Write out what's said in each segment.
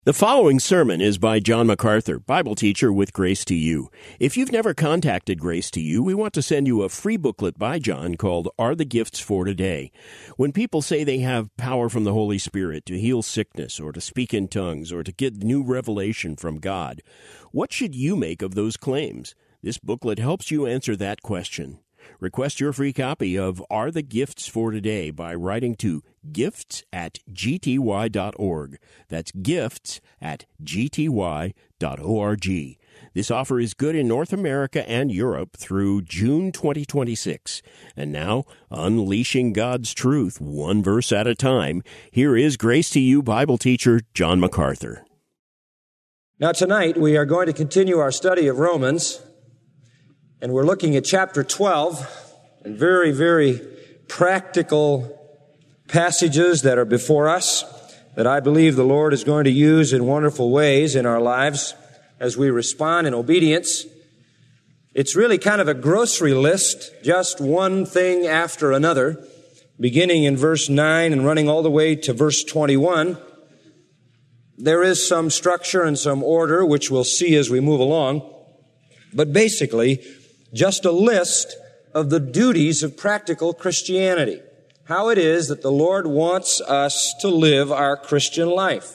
The following sermon is by John MacArthur, Bible teacher with Grace to You. If you've never contacted Grace to You, we want to send you a free booklet by John called Are the Gifts for Today? When people say they have power from the Holy Spirit to heal sickness or to speak in tongues or to get new revelation from God, what should you make of those claims? This booklet helps you answer that question. Request your free copy of Are the Gifts for Today by writing to gifts@gty.org. That's gifts@gty.org. This offer is good in North America and Europe through June 2026. And now, unleashing God's truth one verse at a time, here is Grace to You Bible teacher John MacArthur. Now tonight we are going to continue our study of Romans. And we're looking at chapter 12 and very, very practical passages that are before us that I believe the Lord is going to use in wonderful ways in our lives as we respond in obedience. It's really kind of a grocery list, just one thing after another, beginning in verse 9 and running all the way to verse 21. There is some structure and some order, which we'll see as we move along. But basically, just a list of the duties of practical Christianity. How it is that the Lord wants us to live our Christian life.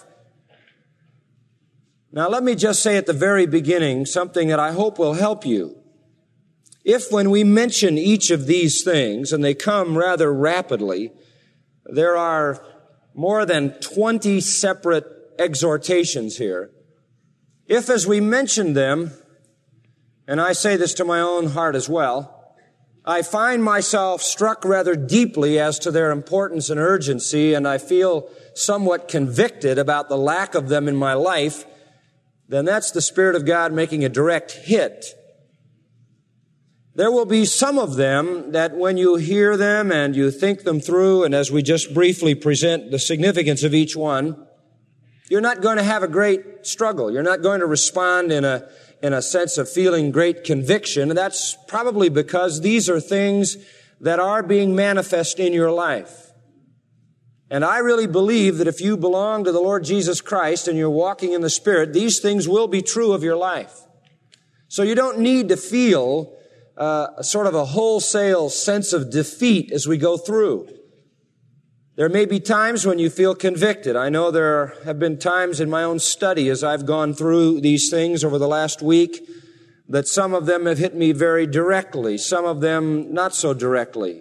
Now let me just say at the very beginning something that I hope will help you. If when we mention each of these things, and they come rather rapidly, there are more than 20 separate exhortations here. If as we mention them, and I say this to my own heart as well, I find myself struck rather deeply as to their importance and urgency, and I feel somewhat convicted about the lack of them in my life, then that's the Spirit of God making a direct hit. There will be some of them that when you hear them and you think them through, and as we just briefly present the significance of each one, you're not going to have a great struggle. You're not going to respond in a sense of feeling great conviction. And that's probably because these are things that are being manifest in your life. And I really believe that if you belong to the Lord Jesus Christ and you're walking in the Spirit, these things will be true of your life. So you don't need to feel sort of a wholesale sense of defeat as we go through. There may be times when you feel convicted. I know there have been times in my own study as I've gone through these things over the last week that some of them have hit me very directly, some of them not so directly.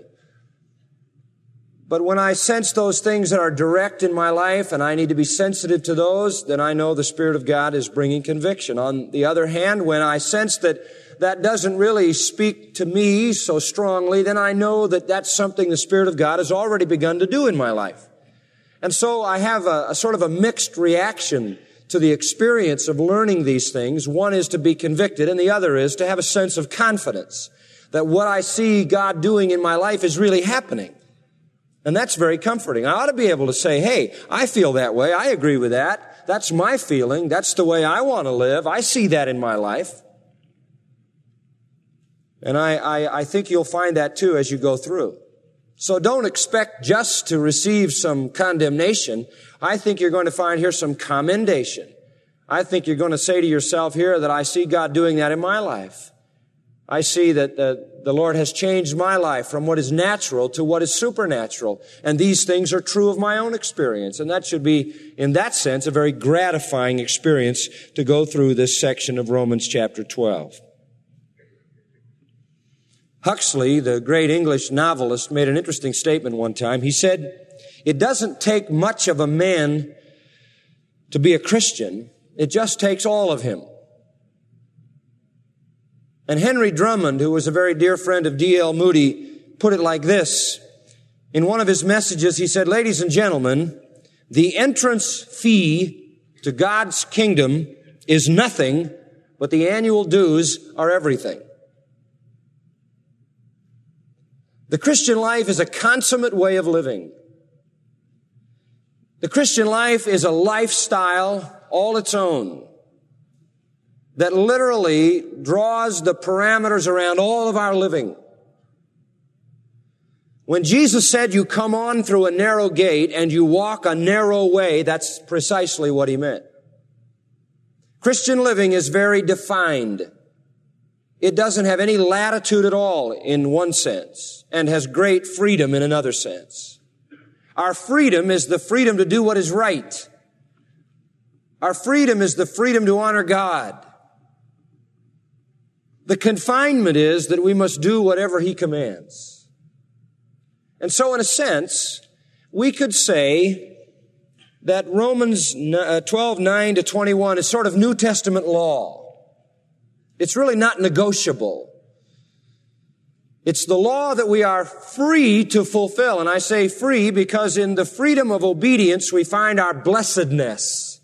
But when I sense those things that are direct in my life and I need to be sensitive to those, then I know the Spirit of God is bringing conviction. On the other hand, when I sense that doesn't really speak to me so strongly, then I know that that's something the Spirit of God has already begun to do in my life. And so I have a sort of a mixed reaction to the experience of learning these things. One is to be convicted, and the other is to have a sense of confidence that what I see God doing in my life is really happening. And that's very comforting. I ought to be able to say, hey, I feel that way. I agree with that. That's my feeling. That's the way I want to live. I see that in my life. And I think you'll find that too as you go through. So don't expect just to receive some condemnation. I think you're going to find here some commendation. I think you're going to say to yourself here that I see God doing that in my life. I see that the Lord has changed my life from what is natural to what is supernatural. And these things are true of my own experience. And that should be, in that sense, a very gratifying experience to go through this section of Romans chapter 12. Huxley, the great English novelist, made an interesting statement one time. He said, it doesn't take much of a man to be a Christian. It just takes all of him. And Henry Drummond, who was a very dear friend of D.L. Moody, put it like this. In one of his messages, he said, ladies and gentlemen, the entrance fee to God's kingdom is nothing, but the annual dues are everything. The Christian life is a consummate way of living. The Christian life is a lifestyle all its own that literally draws the parameters around all of our living. When Jesus said you come on through a narrow gate and you walk a narrow way, that's precisely what he meant. Christian living is very defined. It doesn't have any latitude at all in one sense and has great freedom in another sense. Our freedom is the freedom to do what is right. Our freedom is the freedom to honor God. The confinement is that we must do whatever He commands. And so in a sense, we could say that Romans 12:9-21 is sort of New Testament law. It's really not negotiable. It's the law that we are free to fulfill. And I say free because in the freedom of obedience we find our blessedness.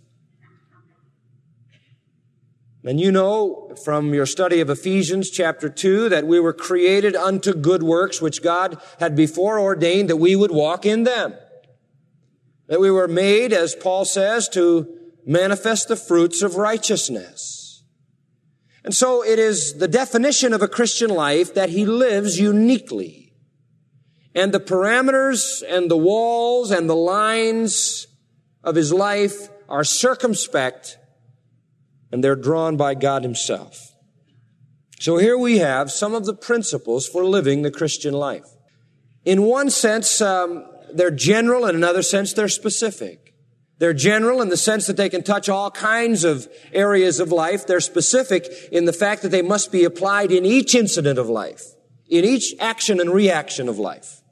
And you know from your study of Ephesians chapter 2 that we were created unto good works which God had before ordained that we would walk in them. That we were made, as Paul says, to manifest the fruits of righteousness. And so it is the definition of a Christian life that he lives uniquely. And the parameters and the walls and the lines of his life are circumspect, and they're drawn by God Himself. So here we have some of the principles for living the Christian life. In one sense, they're general, and in another sense, they're specific. They're general in the sense that they can touch all kinds of areas of life. They're specific in the fact that they must be applied in each incident of life, in each action and reaction of life.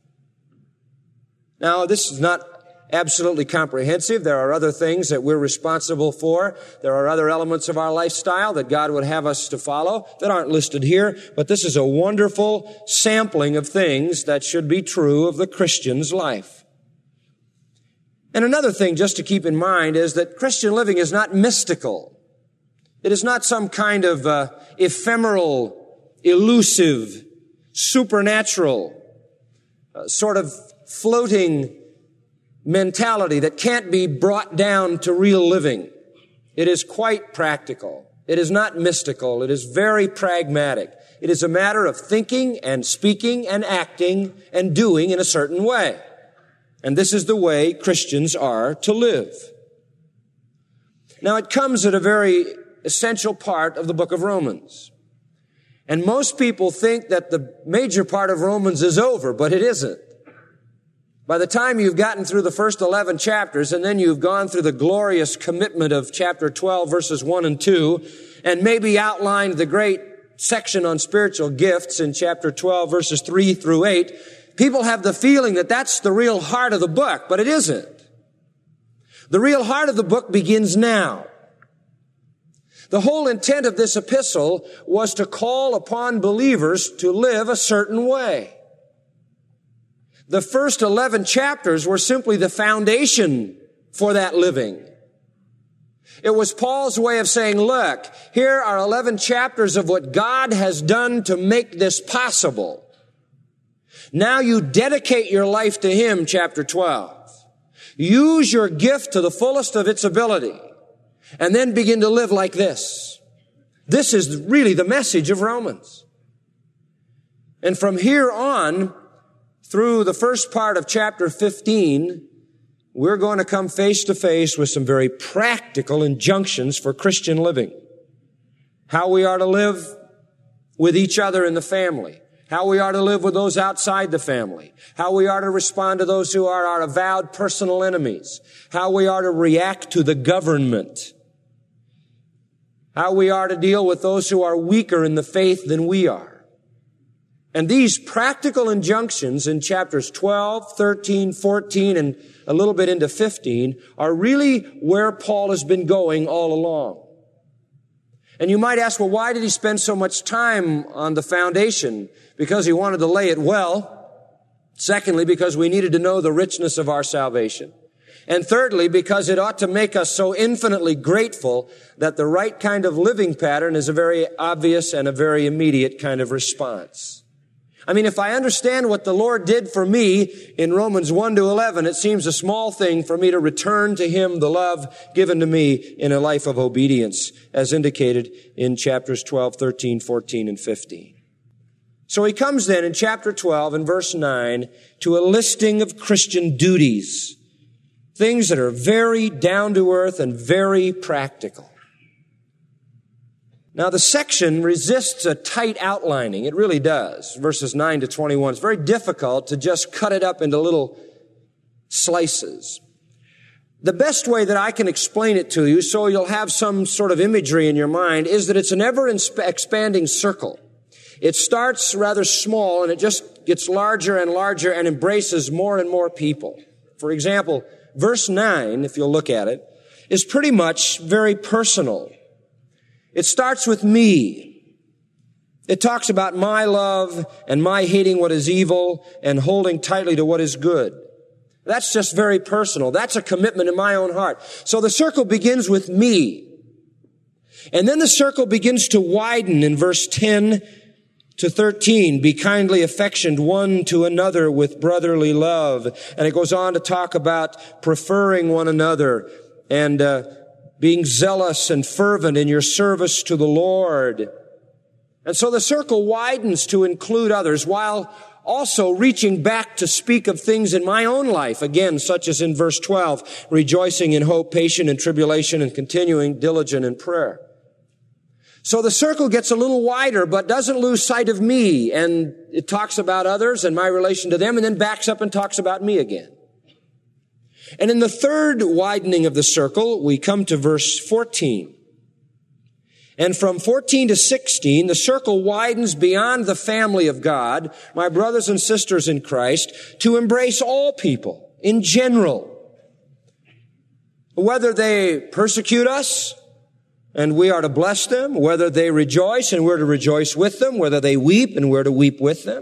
Now, this is not absolutely comprehensive. There are other things that we're responsible for. There are other elements of our lifestyle that God would have us to follow that aren't listed here, but this is a wonderful sampling of things that should be true of the Christian's life. And another thing just to keep in mind is that Christian living is not mystical. It is not some kind of ephemeral, elusive, supernatural, sort of floating mentality that can't be brought down to real living. It is quite practical. It is not mystical. It is very pragmatic. It is a matter of thinking and speaking and acting and doing in a certain way. And this is the way Christians are to live. Now, it comes at a very essential part of the book of Romans. And most people think that the major part of Romans is over, but it isn't. By the time you've gotten through the first 11 chapters, and then you've gone through the glorious commitment of chapter 12, verses 1 and 2, and maybe outlined the great section on spiritual gifts in chapter 12, verses 3 through 8, people have the feeling that that's the real heart of the book, but it isn't. The real heart of the book begins now. The whole intent of this epistle was to call upon believers to live a certain way. The first 11 chapters were simply the foundation for that living. It was Paul's way of saying, look, here are 11 chapters of what God has done to make this possible. Now you dedicate your life to Him, chapter 12. Use your gift to the fullest of its ability, and then begin to live like this. This is really the message of Romans. And from here on, through the first part of chapter 15, we're going to come face to face with some very practical injunctions for Christian living. How we are to live with each other in the family. How we are to live with those outside the family. How we are to respond to those who are our avowed personal enemies. How we are to react to the government. How we are to deal with those who are weaker in the faith than we are. And these practical injunctions in chapters 12, 13, 14, and a little bit into 15 are really where Paul has been going all along. And you might ask, well, why did he spend so much time on the foundation? Because he wanted to lay it well. Secondly, because we needed to know the richness of our salvation. And thirdly, because it ought to make us so infinitely grateful that the right kind of living pattern is a very obvious and a very immediate kind of response. I mean, if I understand what the Lord did for me in Romans 1 to 11, it seems a small thing for me to return to Him the love given to me in a life of obedience, as indicated in chapters 12, 13, 14, and 15. So he comes then in chapter 12 and verse 9 to a listing of Christian duties, things that are very down to earth and very practical. Now, the section resists a tight outlining. It really does. Verses 9 to 21. It's very difficult to just cut it up into little slices. The best way that I can explain it to you, so you'll have some sort of imagery in your mind, is that it's an ever-expanding circle. It starts rather small, and it just gets larger and larger and embraces more and more people. For example, verse 9, if you'll look at it, is pretty much very personal. It starts with me. It talks about my love and my hating what is evil and holding tightly to what is good. That's just very personal. That's a commitment in my own heart. So the circle begins with me. And then the circle begins to widen in verse 10 to 13. Be kindly affectioned one to another with brotherly love. And it goes on to talk about preferring one another and being zealous and fervent in your service to the Lord. And so the circle widens to include others while also reaching back to speak of things in my own life, again, such as in verse 12, rejoicing in hope, patient in tribulation, and continuing diligent in prayer. So the circle gets a little wider, but doesn't lose sight of me, and it talks about others and my relation to them, and then backs up and talks about me again. And in the third widening of the circle, we come to verse 14. And from 14 to 16, the circle widens beyond the family of God, my brothers and sisters in Christ, to embrace all people in general. Whether they persecute us, and we are to bless them, whether they rejoice, and we're to rejoice with them, whether they weep, and we're to weep with them.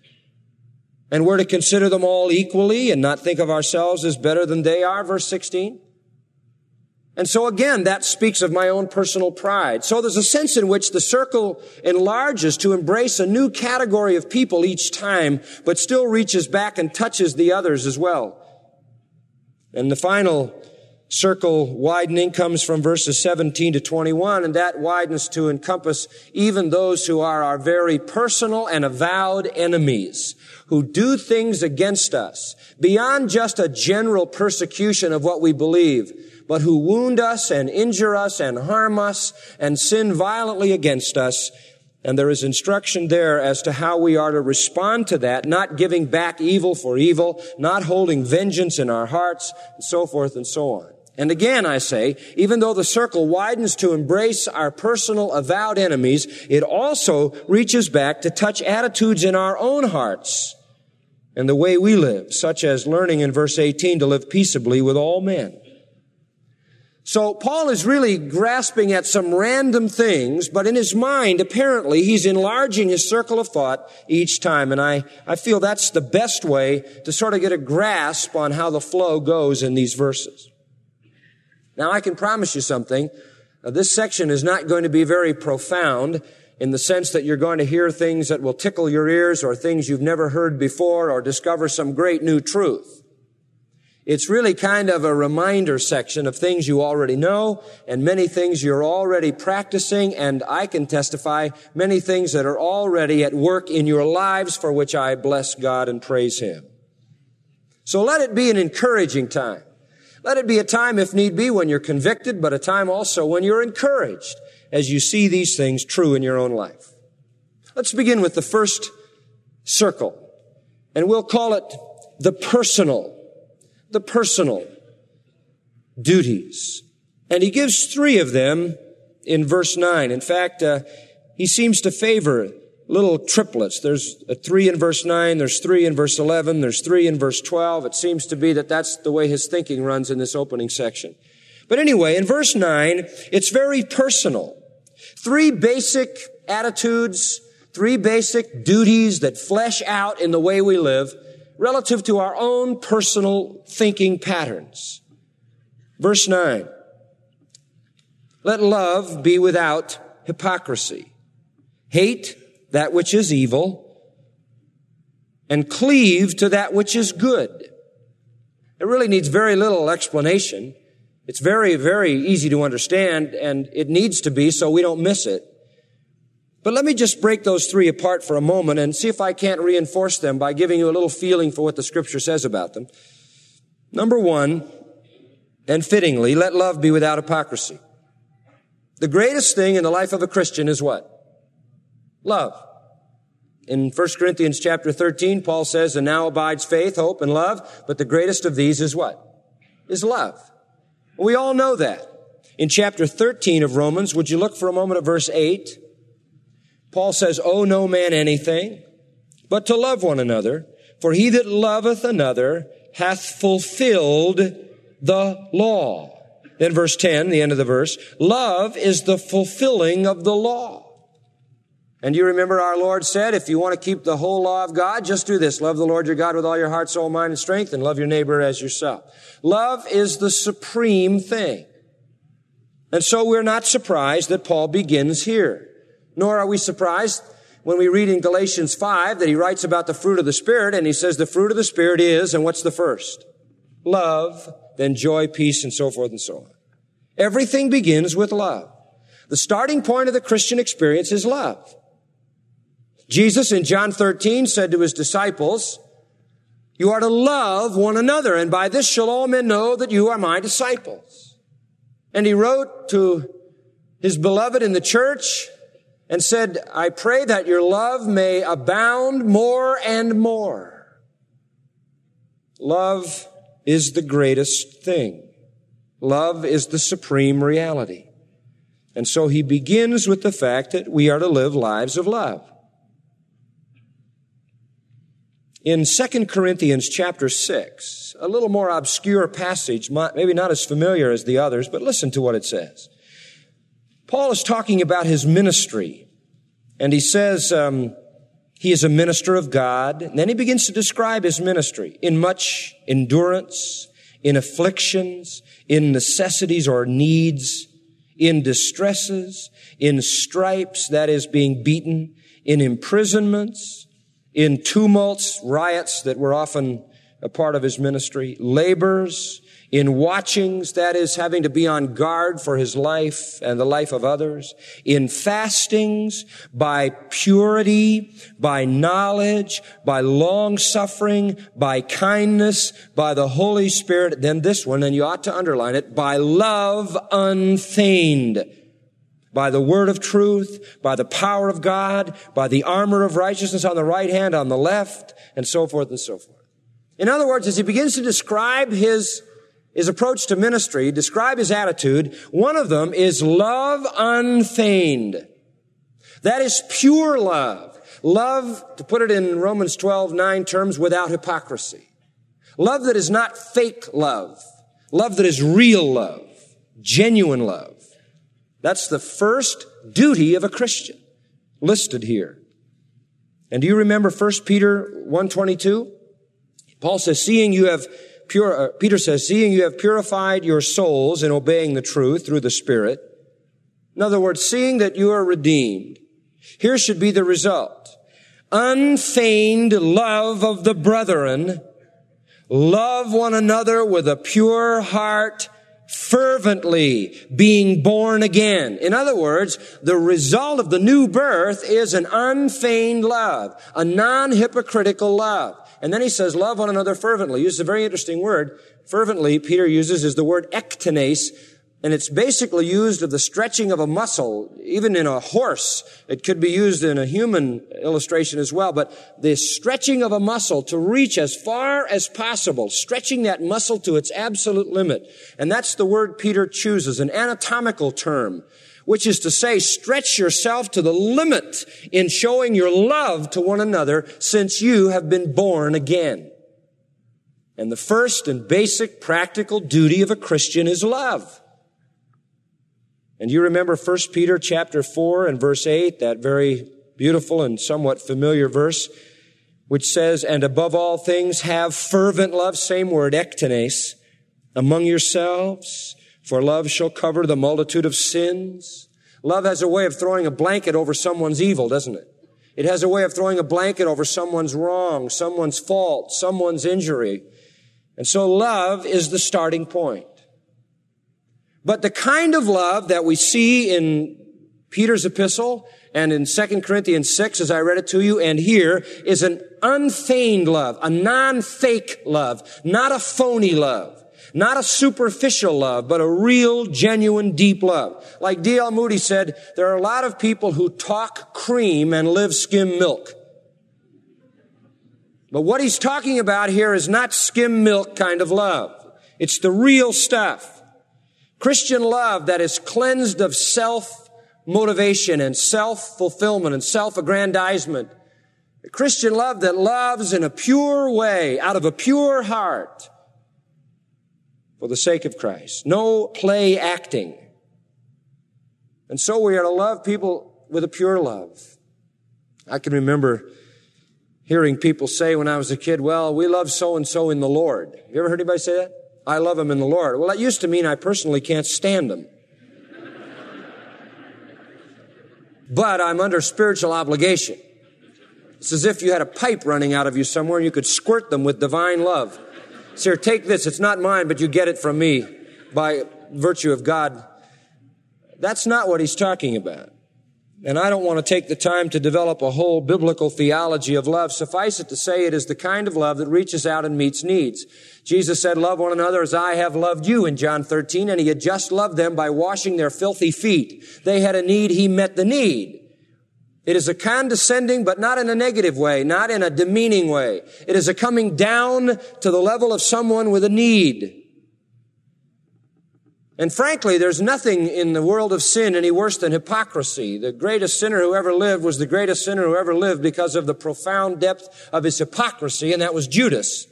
And we're to consider them all equally and not think of ourselves as better than they are, verse 16. And so again, that speaks of my own personal pride. So there's a sense in which the circle enlarges to embrace a new category of people each time, but still reaches back and touches the others as well. And the final circle widening comes from verses 17 to 21, and that widens to encompass even those who are our very personal and avowed enemies, who do things against us beyond just a general persecution of what we believe, but who wound us and injure us and harm us and sin violently against us. And there is instruction there as to how we are to respond to that, not giving back evil for evil, not holding vengeance in our hearts, and so forth and so on. And again, I say, even though the circle widens to embrace our personal avowed enemies, it also reaches back to touch attitudes in our own hearts and the way we live, such as learning in verse 18 to live peaceably with all men. So Paul is really grasping at some random things, but in his mind, apparently, he's enlarging his circle of thought each time. And I feel that's the best way to sort of get a grasp on how the flow goes in these verses. Now, I can promise you something. This section is not going to be very profound in the sense that you're going to hear things that will tickle your ears or things you've never heard before or discover some great new truth. It's really kind of a reminder section of things you already know and many things you're already practicing, and I can testify many things that are already at work in your lives for which I bless God and praise Him. So let it be an encouraging time. Let it be a time, if need be, when you're convicted, but a time also when you're encouraged as you see these things true in your own life. Let's begin with the first circle, and we'll call it the personal duties. And he gives 3 of them in verse 9. In fact, he seems to favor little triplets. There's a 3 in verse 9, there's 3 in verse 11, there's 3 in verse 12. It seems to be that that's the way his thinking runs in this opening section. But anyway, in verse 9, it's very personal. 3 basic attitudes, 3 basic duties that flesh out in the way we live relative to our own personal thinking patterns. Verse 9, let love be without hypocrisy. Hate that which is evil and cleave to that which is good. It really needs very little explanation. It's very, very easy to understand, and it needs to be so we don't miss it. But let me just break those 3 apart for a moment and see if I can't reinforce them by giving you a little feeling for what the Scripture says about them. Number 1, and fittingly, let love be without hypocrisy. The greatest thing in the life of a Christian is what? Love. In 1 Corinthians chapter 13, Paul says, and now abides faith, hope, and love, but the greatest of these is what? Is love. We all know that. In chapter 13 of Romans, would you look for a moment at verse 8? Paul says, owe no man anything, but to love one another, for he that loveth another hath fulfilled the law. Then verse 10, the end of the verse, love is the fulfilling of the law. And you remember our Lord said, if you want to keep the whole law of God, just do this. Love the Lord your God with all your heart, soul, mind, and strength, and love your neighbor as yourself. Love is the supreme thing. And so we're not surprised that Paul begins here. Nor are we surprised when we read in Galatians 5 that he writes about the fruit of the Spirit, and he says the fruit of the Spirit is, and what's the first? Love, then joy, peace, and so forth and so on. Everything begins with love. The starting point of the Christian experience is love. Jesus in John 13 said to his disciples, you are to love one another, and by this shall all men know that you are my disciples. And he wrote to his beloved in the church and said, I pray that your love may abound more and more. Love is the greatest thing. Love is the supreme reality. And so he begins with the fact that we are to live lives of love. In 2 Corinthians chapter 6, a little more obscure passage, maybe not as familiar as the others, but listen to what it says. Paul is talking about his ministry, and he says he is a minister of God. And then he begins to describe his ministry in much endurance, in afflictions, in necessities or needs, in distresses, in stripes, that is being beaten, in imprisonments, in tumults, riots that were often a part of his ministry, labors, in watchings, that is having to be on guard for his life and the life of others, in fastings, by purity, by knowledge, by long suffering, by kindness, by the Holy Spirit, then this one, and you ought to underline it, by love unfeigned. By the word of truth, by the power of God, by the armor of righteousness on the right hand, on the left, and so forth and so forth. In other words, as he begins to describe his approach to ministry, describe his attitude, one of them is love unfeigned. That is pure love. Love, to put it in Romans 12:9 terms, without hypocrisy. Love that is not fake love. Love that is real love. Genuine love. That's the first duty of a Christian, listed here. And do you remember 1 Peter 1:22? Paul says, Peter says, seeing you have purified your souls in obeying the truth through the Spirit. In other words, seeing that you are redeemed. Here should be the result. Unfeigned love of the brethren. Love one another with a pure heart, fervently, being born again. In other words, the result of the new birth is an unfeigned love, a non-hypocritical love. And then he says, love one another fervently. He uses a very interesting word. Fervently, Peter uses, is the word ektenes, and it's basically used of the stretching of a muscle, even in a horse. It could be used in a human illustration as well, but the stretching of a muscle to reach as far as possible, stretching that muscle to its absolute limit. And that's the word Peter chooses, an anatomical term, which is to say, stretch yourself to the limit in showing your love to one another since you have been born again. And the first and basic practical duty of a Christian is love. And you remember 1 Peter chapter 4 and verse 8, that very beautiful and somewhat familiar verse, which says, and above all things have fervent love, same word, ektenes, among yourselves, for love shall cover the multitude of sins. Love has a way of throwing a blanket over someone's evil, doesn't it? It has a way of throwing a blanket over someone's wrong, someone's fault, someone's injury. And so love is the starting point. But the kind of love that we see in Peter's epistle and in 2 Corinthians 6, as I read it to you, and here, is an unfeigned love, a non-fake love, not a phony love. Not a superficial love, but a real, genuine, deep love. Like D.L. Moody said, there are a lot of people who talk cream and live skim milk. But what he's talking about here is not skim milk kind of love. It's the real stuff. Christian love that is cleansed of self-motivation and self-fulfillment and self-aggrandizement. A Christian love that loves in a pure way, out of a pure heart, for the sake of Christ. No play acting. And so we are to love people with a pure love. I can remember hearing people say when I was a kid, well, we love so-and-so in the Lord. Have you ever heard anybody say that? I love him in the Lord. Well, that used to mean I personally can't stand him. But I'm under spiritual obligation. It's as if you had a pipe running out of you somewhere and you could squirt them with divine love. Sir, take this. It's not mine, but you get it from me by virtue of God. That's not what he's talking about. And I don't want to take the time to develop a whole biblical theology of love. Suffice it to say, it is the kind of love that reaches out and meets needs. Jesus said, love one another as I have loved you in John 13, and he had just loved them by washing their filthy feet. They had a need, he met the need. It is a condescending, but not in a negative way, not in a demeaning way. It is a coming down to the level of someone with a need. And frankly, there's nothing in the world of sin any worse than hypocrisy. The greatest sinner who ever lived was the greatest sinner who ever lived because of the profound depth of his hypocrisy, and that was Judas.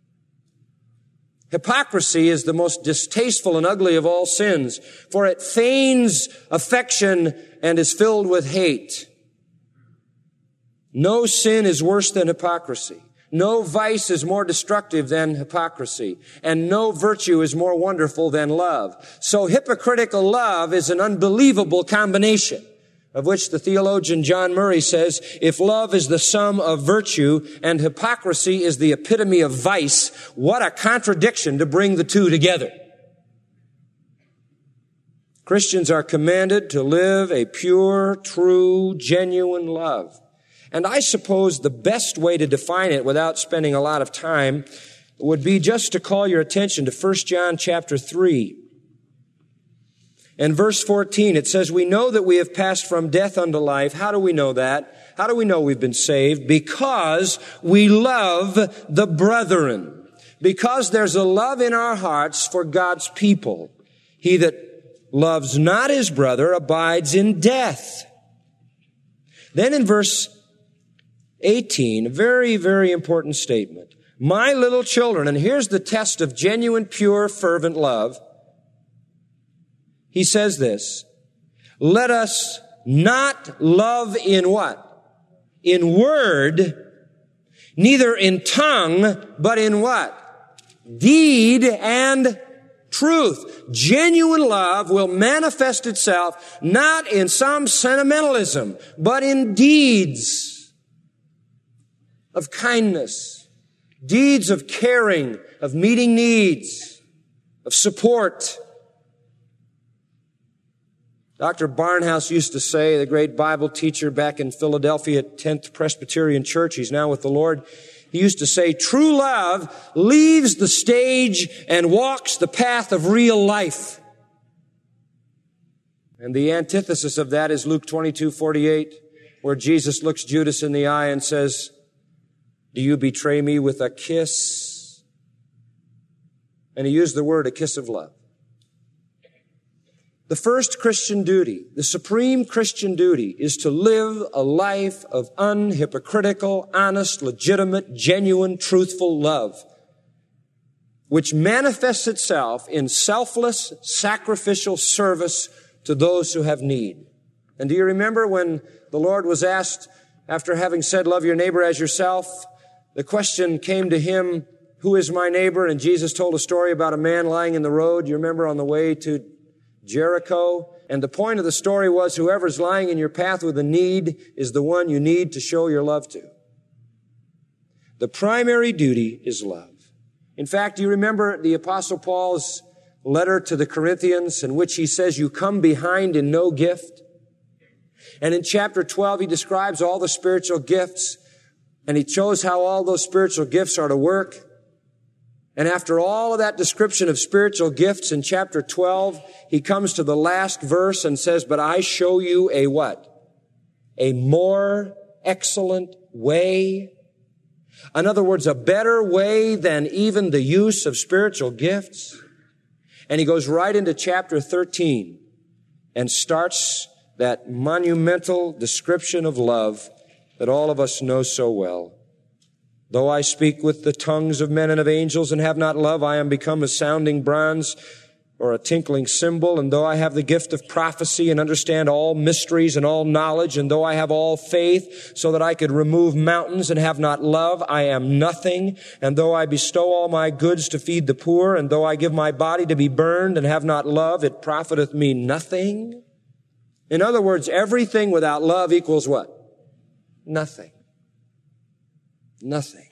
Hypocrisy is the most distasteful and ugly of all sins, for it feigns affection and is filled with hate. No sin is worse than hypocrisy. No vice is more destructive than hypocrisy, and no virtue is more wonderful than love. So hypocritical love is an unbelievable combination, of which the theologian John Murray says, if love is the sum of virtue and hypocrisy is the epitome of vice, what a contradiction to bring the two together. Christians are commanded to live a pure, true, genuine love. And I suppose the best way to define it without spending a lot of time would be just to call your attention to 1 John chapter 3. And verse 14, it says, we know that we have passed from death unto life. How do we know that? How do we know we've been saved? Because we love the brethren. Because there's a love in our hearts for God's people. He that loves not his brother abides in death. Then in verse 18, a very, very important statement. My little children, and here's the test of genuine, pure, fervent love. He says this, let us not love in what? In word, neither in tongue, but in what? Deed and truth. Genuine love will manifest itself not in some sentimentalism, but in deeds of kindness, deeds of caring, of meeting needs, of support. Dr. Barnhouse used to say, the great Bible teacher back in Philadelphia at 10th Presbyterian Church, he's now with the Lord, he used to say, true love leaves the stage and walks the path of real life. And the antithesis of that is Luke 22:48, where Jesus looks Judas in the eye and says, do you betray me with a kiss? And he used the word, a kiss of love. The first Christian duty, the supreme Christian duty, is to live a life of unhypocritical, honest, legitimate, genuine, truthful love, which manifests itself in selfless, sacrificial service to those who have need. And do you remember when the Lord was asked, after having said, love your neighbor as yourself, the question came to him, who is my neighbor? And Jesus told a story about a man lying in the road, you remember, on the way to Jericho. And the point of the story was, whoever's lying in your path with a need is the one you need to show your love to. The primary duty is love. In fact, do you remember the Apostle Paul's letter to the Corinthians, in which he says, you come behind in no gift? And in chapter 12, he describes all the spiritual gifts, and he shows how all those spiritual gifts are to work. And after all of that description of spiritual gifts in chapter 12, he comes to the last verse and says, but I show you a what? A more excellent way. In other words, a better way than even the use of spiritual gifts. And he goes right into chapter 13 and starts that monumental description of love that all of us know so well. Though I speak with the tongues of men and of angels and have not love, I am become a sounding bronze or a tinkling cymbal. And though I have the gift of prophecy and understand all mysteries and all knowledge, and though I have all faith so that I could remove mountains and have not love, I am nothing. And though I bestow all my goods to feed the poor, and though I give my body to be burned and have not love, it profiteth me nothing. In other words, everything without love equals what? Nothing. Nothing.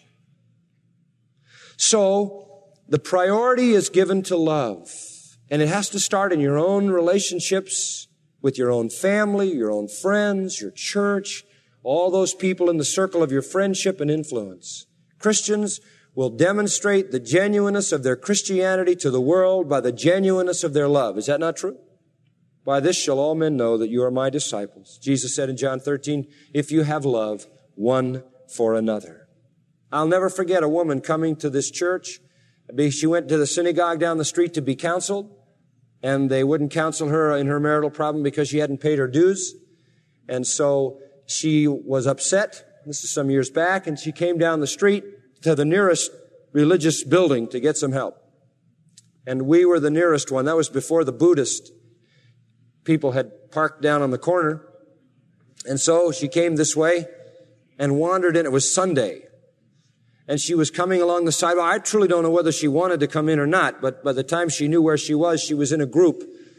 So, the priority is given to love. And it has to start in your own relationships with your own family, your own friends, your church, all those people in the circle of your friendship and influence. Christians will demonstrate the genuineness of their Christianity to the world by the genuineness of their love. Is that not true? By this shall all men know that you are my disciples. Jesus said in John 13, if you have love one for another. I'll never forget a woman coming to this church. She went to the synagogue down the street to be counseled, and they wouldn't counsel her in her marital problem because she hadn't paid her dues. And so she was upset. This is some years back, and she came down the street to the nearest religious building to get some help. And we were the nearest one. That was before the Buddhist people had parked down on the corner. And so she came this way and wandered in. It was Sunday. And she was coming along the sidewalk. I truly don't know whether she wanted to come in or not, but by the time she knew where she was in a group.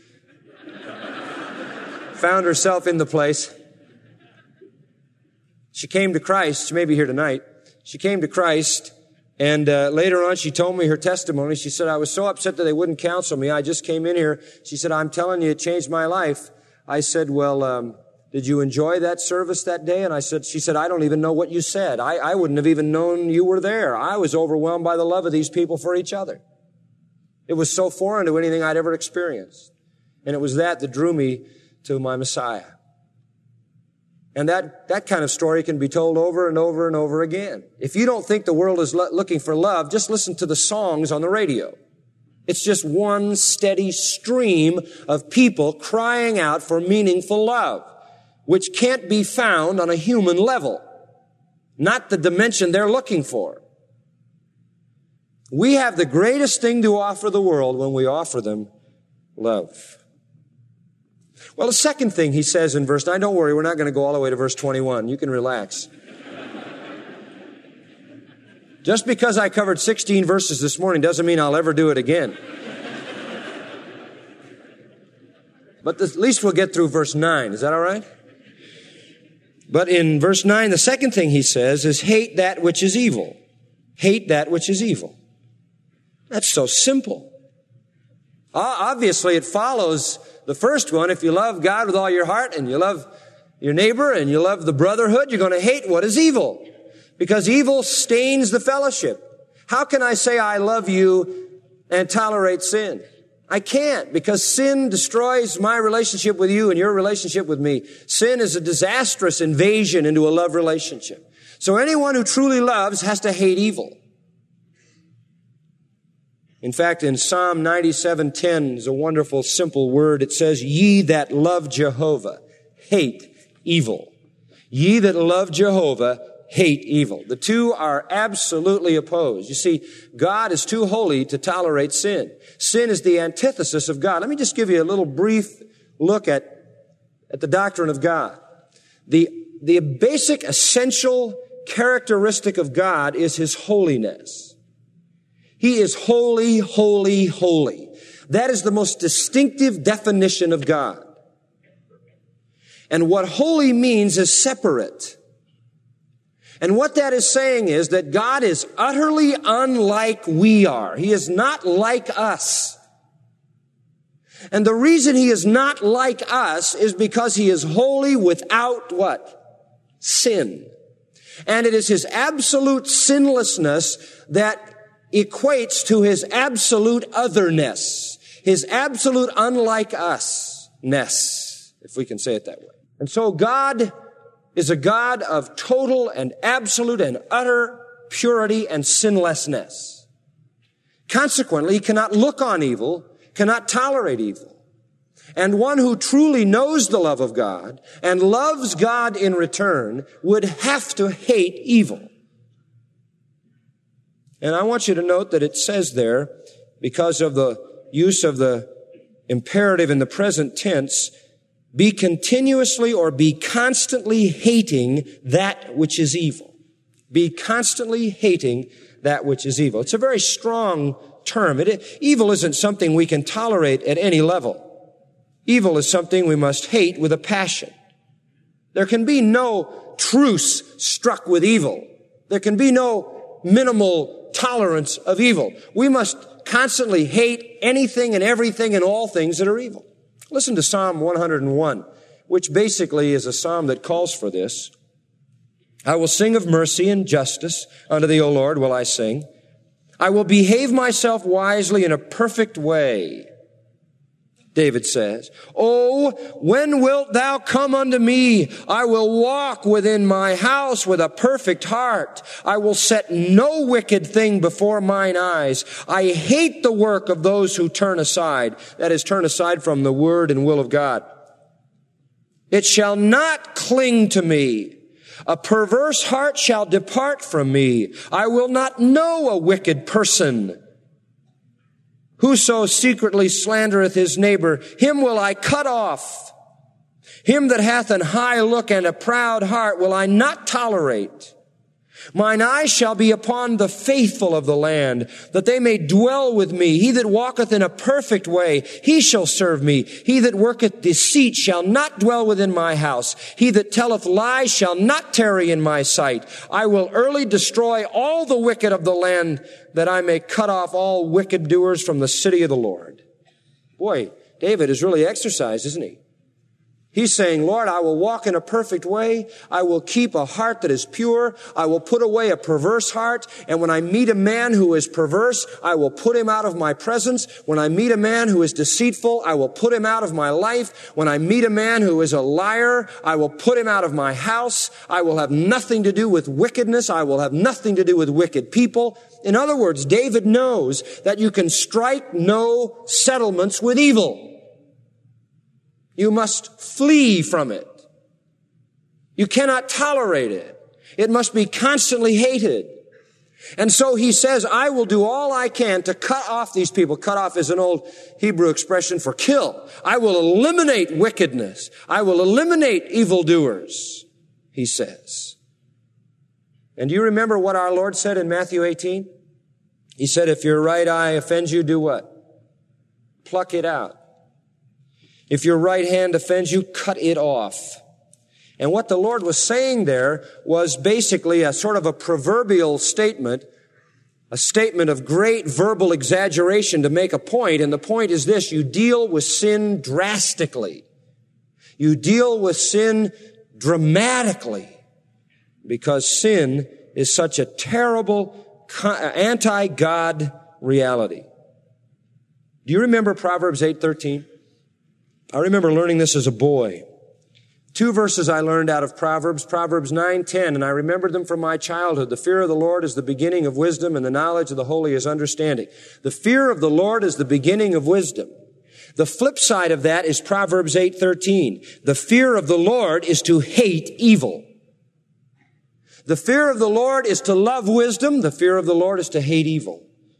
Found herself in the place. She came to Christ. She may be here tonight. She came to Christ, and later on she told me her testimony. She said, I was so upset that they wouldn't counsel me. I just came in here. She said, I'm telling you, it changed my life. I said, well, did you enjoy that service that day? And she said, I don't even know what you said. I wouldn't have even known you were there. I was overwhelmed by the love of these people for each other. It was so foreign to anything I'd ever experienced. And it was that drew me to my Messiah. And that kind of story can be told over and over and over again. If you don't think the world is looking for love, just listen to the songs on the radio. It's just one steady stream of people crying out for meaningful love, which can't be found on a human level, not the dimension they're looking for. We have the greatest thing to offer the world when we offer them love. Well, the second thing he says in verse 9, don't worry, we're not going to go all the way to verse 21. You can relax. Just because I covered 16 verses this morning doesn't mean I'll ever do it again. But at least we'll get through verse 9. Is that all right? But in verse 9, the second thing he says is hate that which is evil. Hate that which is evil. That's so simple. Obviously, it follows the first one. If you love God with all your heart and you love your neighbor and you love the brotherhood, you're going to hate what is evil. Because evil stains the fellowship. How can I say I love you and tolerate sin? I can't, because sin destroys my relationship with you and your relationship with me. Sin is a disastrous invasion into a love relationship. So anyone who truly loves has to hate evil. In fact, in Psalm 97:10 is a wonderful, simple word. It says, ye that love Jehovah hate evil. Ye that love Jehovah hate evil. The two are absolutely opposed. You see, God is too holy to tolerate sin. Sin is the antithesis of God. Let me just give you a little brief look at the doctrine of God. The basic essential characteristic of God is His holiness. He is holy, holy, holy. That is the most distinctive definition of God. And what holy means is separate. And what that is saying is that God is utterly unlike we are. He is not like us. And the reason He is not like us is because He is holy without what? Sin. And it is His absolute sinlessness that equates to his absolute otherness, his absolute unlike us-ness, if we can say it that way. And so God is a God of total and absolute and utter purity and sinlessness. Consequently, he cannot look on evil, cannot tolerate evil. And one who truly knows the love of God and loves God in return would have to hate evil. And I want you to note that it says there, because of the use of the imperative in the present tense, be continuously or be constantly hating that which is evil. Be constantly hating that which is evil. It's a very strong term. Evil isn't something we can tolerate at any level. Evil is something we must hate with a passion. There can be no truce struck with evil. There can be no minimal tolerance of evil. We must constantly hate anything and everything and all things that are evil. Listen to Psalm 101, which basically is a psalm that calls for this. I will sing of mercy and justice. Unto thee, O Lord, will I sing. I will behave myself wisely in a perfect way. David says, Oh, when wilt thou come unto me? I will walk within my house with a perfect heart. I will set no wicked thing before mine eyes. I hate the work of those who turn aside. That is, turn aside from the word and will of God. It shall not cling to me. A perverse heart shall depart from me. I will not know a wicked person. Whoso secretly slandereth his neighbor, him will I cut off. Him that hath an high look and a proud heart will I not tolerate. Mine eyes shall be upon the faithful of the land, that they may dwell with me. He that walketh in a perfect way, he shall serve me. He that worketh deceit shall not dwell within my house. He that telleth lies shall not tarry in my sight. I will early destroy all the wicked of the land, that I may cut off all wicked doers from the city of the Lord. Boy, David is really exercised, isn't he? He's saying, Lord, I will walk in a perfect way. I will keep a heart that is pure. I will put away a perverse heart. And when I meet a man who is perverse, I will put him out of my presence. When I meet a man who is deceitful, I will put him out of my life. When I meet a man who is a liar, I will put him out of my house. I will have nothing to do with wickedness. I will have nothing to do with wicked people. In other words, David knows that you can strike no settlements with evil. You must flee from it. You cannot tolerate it. It must be constantly hated. And so he says, I will do all I can to cut off these people. Cut off is an old Hebrew expression for kill. I will eliminate wickedness. I will eliminate evildoers, he says. And do you remember what our Lord said in Matthew 18? He said, if your right eye offends you, do what? Pluck it out. If your right hand offends you, cut it off. And what the Lord was saying there was basically a sort of a proverbial statement, a statement of great verbal exaggeration to make a point. And the point is this: you deal with sin drastically. You deal with sin dramatically, because sin is such a terrible anti-God reality. Do you remember Proverbs 8:13? I remember learning this as a boy. 2 verses I learned out of Proverbs 9:10, and I remembered them from my childhood. The fear of the Lord is the beginning of wisdom, and the knowledge of the holy is understanding. The fear of the Lord is the beginning of wisdom. The flip side of that is Proverbs 8:13. The fear of the Lord is to hate evil. The fear of the Lord is to love wisdom. The fear of the Lord is to hate evil.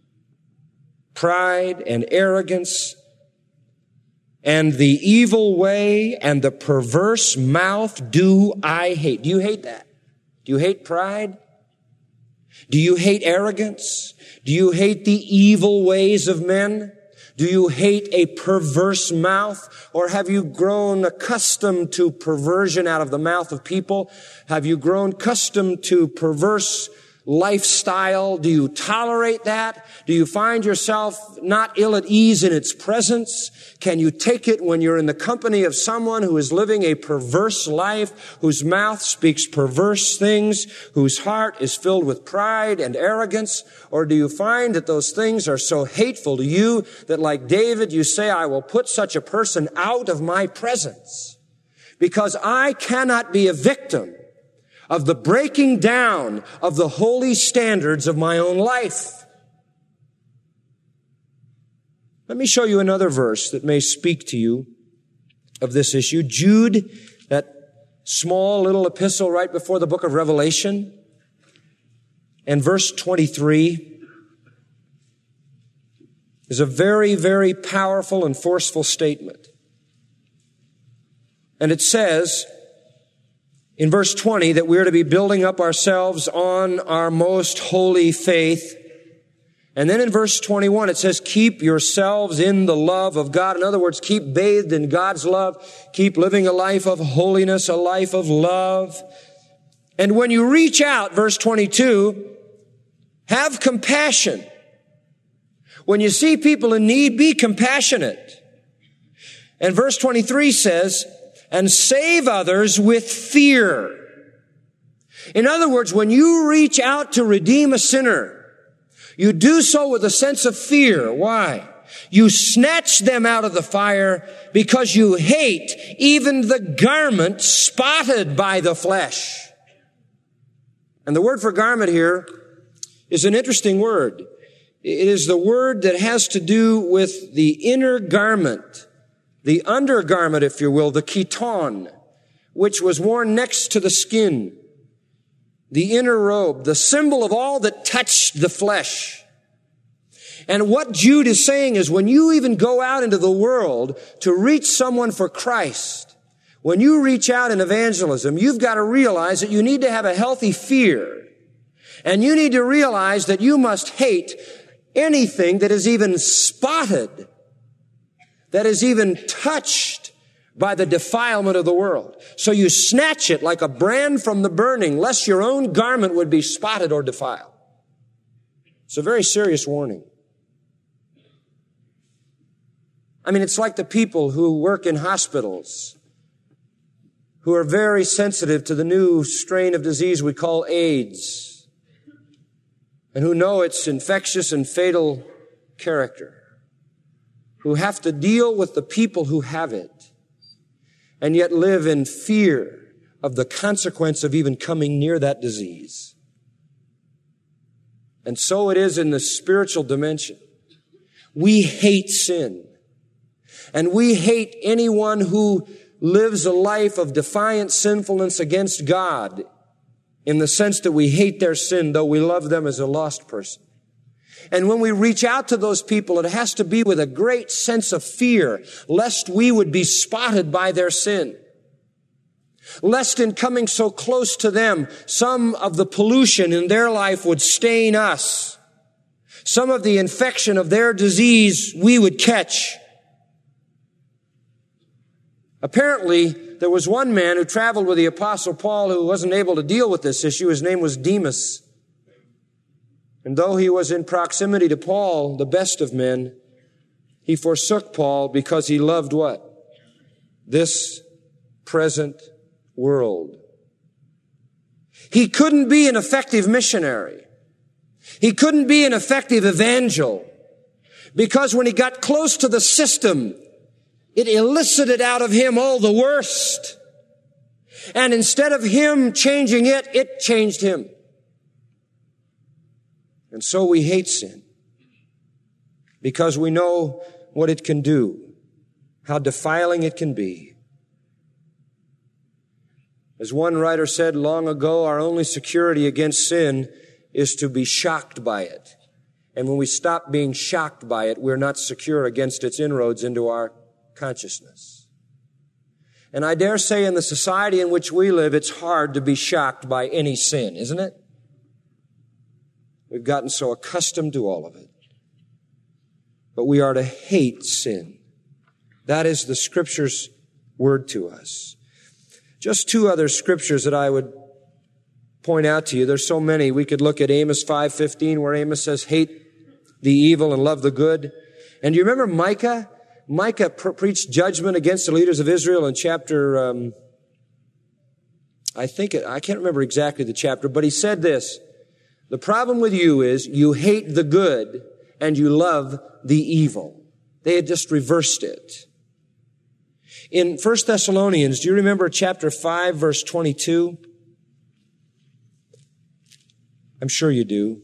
Pride and arrogance and the evil way and the perverse mouth do I hate. Do you hate that? Do you hate pride? Do you hate arrogance? Do you hate the evil ways of men? Do you hate a perverse mouth? Or have you grown accustomed to perversion out of the mouth of people? Have you grown accustomed to perverse lifestyle? Do you tolerate that? Do you find yourself not ill at ease in its presence? Can you take it when you're in the company of someone who is living a perverse life, whose mouth speaks perverse things, whose heart is filled with pride and arrogance? Or do you find that those things are so hateful to you that, like David, you say, I will put such a person out of my presence because I cannot be a victim of the breaking down of the holy standards of my own life? Let me show you another verse that may speak to you of this issue. Jude, that small little epistle right before the book of Revelation, and verse 23 is a very, very powerful and forceful statement. And it says, in verse 20, that we are to be building up ourselves on our most holy faith. And then in verse 21, it says, keep yourselves in the love of God. In other words, keep bathed in God's love. Keep living a life of holiness, a life of love. And when you reach out, verse 22, have compassion. When you see people in need, be compassionate. And verse 23 says, and save others with fear. In other words, when you reach out to redeem a sinner, you do so with a sense of fear. Why? You snatch them out of the fire because you hate even the garment spotted by the flesh. And the word for garment here is an interesting word. It is the word that has to do with the inner garment, the undergarment, if you will, the chiton, which was worn next to the skin, the inner robe, the symbol of all that touched the flesh. And what Jude is saying is when you even go out into the world to reach someone for Christ, when you reach out in evangelism, you've got to realize that you need to have a healthy fear. And you need to realize that you must hate anything that is even spotted, that is even touched by the defilement of the world. So you snatch it like a brand from the burning, lest your own garment would be spotted or defiled. It's a very serious warning. I mean, it's like the people who work in hospitals, who are very sensitive to the new strain of disease we call AIDS, and who know its infectious and fatal character, who have to deal with the people who have it, and yet live in fear of the consequence of even coming near that disease. And so it is in the spiritual dimension. We hate sin. And we hate anyone who lives a life of defiant sinfulness against God, in the sense that we hate their sin, though we love them as a lost person. And when we reach out to those people, it has to be with a great sense of fear, lest we would be spotted by their sin. Lest in coming so close to them, some of the pollution in their life would stain us. Some of the infection of their disease we would catch. Apparently, there was one man who traveled with the Apostle Paul who wasn't able to deal with this issue. His name was Demas. And though he was in proximity to Paul, the best of men, he forsook Paul because he loved what? This present world. He couldn't be an effective missionary. He couldn't be an effective evangel because when he got close to the system, it elicited out of him all the worst. And instead of him changing it, it changed him. And so we hate sin because we know what it can do, how defiling it can be. As one writer said long ago, our only security against sin is to be shocked by it. And when we stop being shocked by it, we're not secure against its inroads into our consciousness. And I dare say in the society in which we live, it's hard to be shocked by any sin, isn't it? We've gotten so accustomed to all of it. But we are to hate sin. That is the Scripture's word to us. Just two other scriptures that I would point out to you. There's so many. We could look at Amos 5:15, where Amos says, hate the evil and love the good. And do you remember Micah? Micah preached judgment against the leaders of Israel in chapter, I can't remember exactly the chapter, but he said this: the problem with you is you hate the good and you love the evil. They had just reversed it. In 1 Thessalonians, do you remember chapter 5, verse 22? I'm sure you do.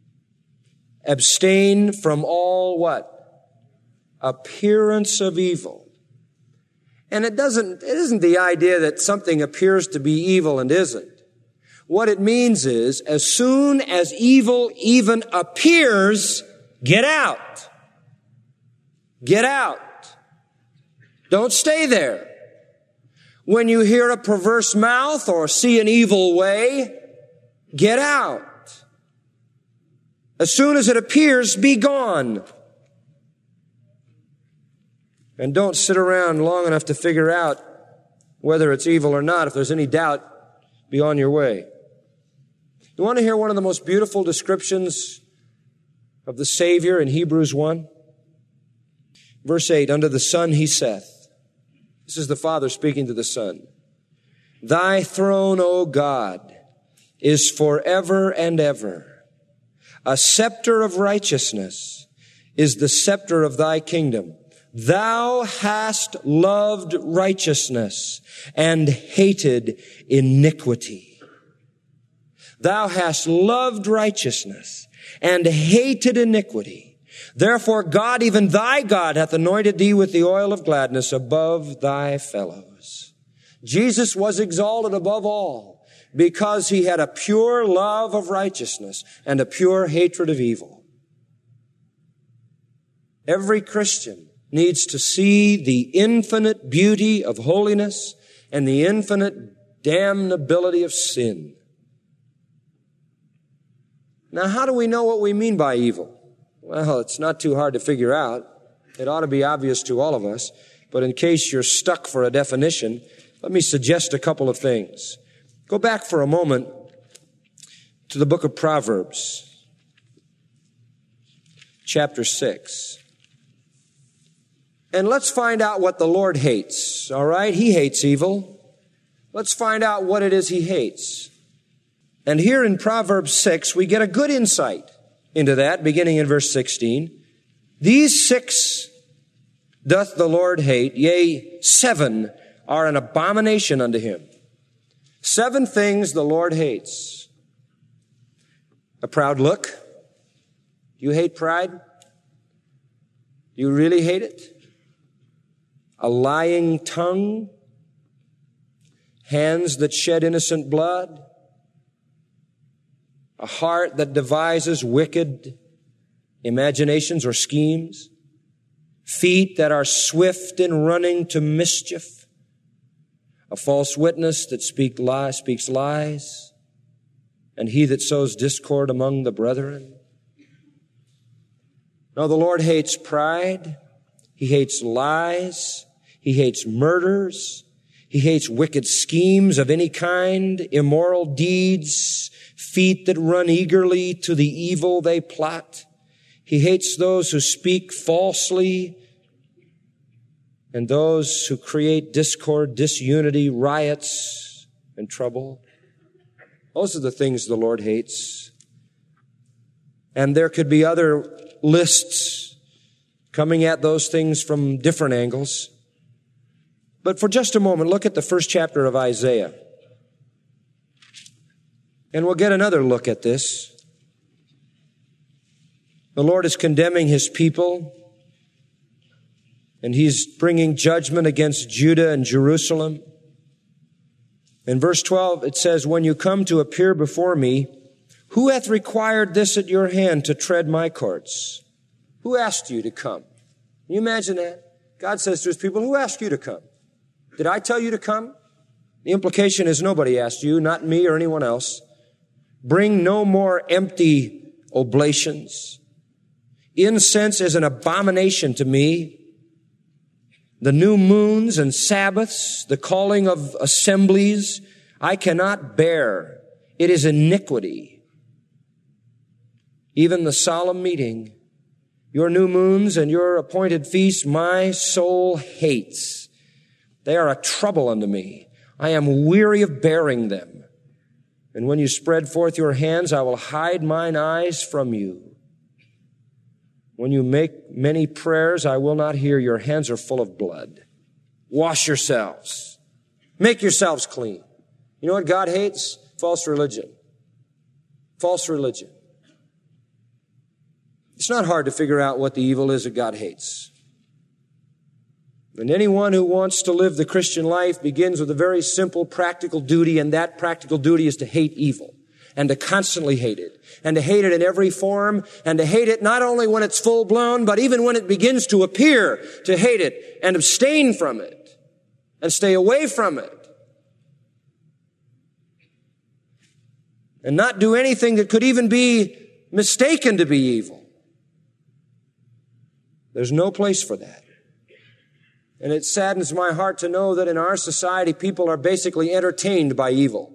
Abstain from all what? Appearance of evil. And it isn't the idea that something appears to be evil and isn't. What it means is, as soon as evil even appears, get out. Get out. Don't stay there. When you hear a perverse mouth or see an evil way, get out. As soon as it appears, be gone. And don't sit around long enough to figure out whether it's evil or not. If there's any doubt, be on your way. You want to hear one of the most beautiful descriptions of the Savior in Hebrews 1? Verse 8, under the sun he saith. This is the Father speaking to the Son. Thy throne, O God, is forever and ever. A scepter of righteousness is the scepter of thy kingdom. Thou hast loved righteousness and hated iniquity. Thou hast loved righteousness and hated iniquity. Therefore God, even thy God, hath anointed thee with the oil of gladness above thy fellows. Jesus was exalted above all because he had a pure love of righteousness and a pure hatred of evil. Every Christian needs to see the infinite beauty of holiness and the infinite damnability of sin. Now, how do we know what we mean by evil? Well, it's not too hard to figure out. It ought to be obvious to all of us. But in case you're stuck for a definition, let me suggest a couple of things. Go back for a moment to the book of Proverbs, chapter 6. And let's find out what the Lord hates, all right? He hates evil. Let's find out what it is he hates. And here in Proverbs 6, we get a good insight into that, beginning in verse 16. These 6 doth the Lord hate, yea, 7 are an abomination unto him. 7 things the Lord hates. A proud look. You hate pride? You really hate it? A lying tongue, hands that shed innocent blood, a heart that devises wicked imaginations or schemes, feet that are swift in running to mischief, a false witness that speaks lies, and he that sows discord among the brethren. No, the Lord hates pride. He hates lies. He hates murders. He hates wicked schemes of any kind, immoral deeds, feet that run eagerly to the evil they plot. He hates those who speak falsely and those who create discord, disunity, riots, and trouble. Those are the things the Lord hates. And there could be other lists coming at those things from different angles. But for just a moment, look at the first chapter of Isaiah. And we'll get another look at this. The Lord is condemning his people, and he's bringing judgment against Judah and Jerusalem. In verse 12, it says, when you come to appear before me, who hath required this at your hand to tread my courts? Who asked you to come? Can you imagine that? God says to his people, who asked you to come? Did I tell you to come? The implication is nobody asked you, not me or anyone else. Bring no more empty oblations. Incense is an abomination to me. The new moons and Sabbaths, the calling of assemblies, I cannot bear It is iniquity. Even the solemn meeting, your new moons and your appointed feasts, my soul hates. They are a trouble unto me. I am weary of bearing them. And when you spread forth your hands, I will hide mine eyes from you. When you make many prayers, I will not hear. Your hands are full of blood. Wash yourselves. Make yourselves clean. You know what God hates? False religion. False religion. It's not hard to figure out what the evil is that God hates. And anyone who wants to live the Christian life begins with a very simple practical duty, and that practical duty is to hate evil and to constantly hate it, and to hate it in every form, and to hate it not only when it's full blown, but even when it begins to appear, to hate it and abstain from it and stay away from it. And not do anything that could even be mistaken to be evil. There's no place for that. And it saddens my heart to know that in our society, people are basically entertained by evil.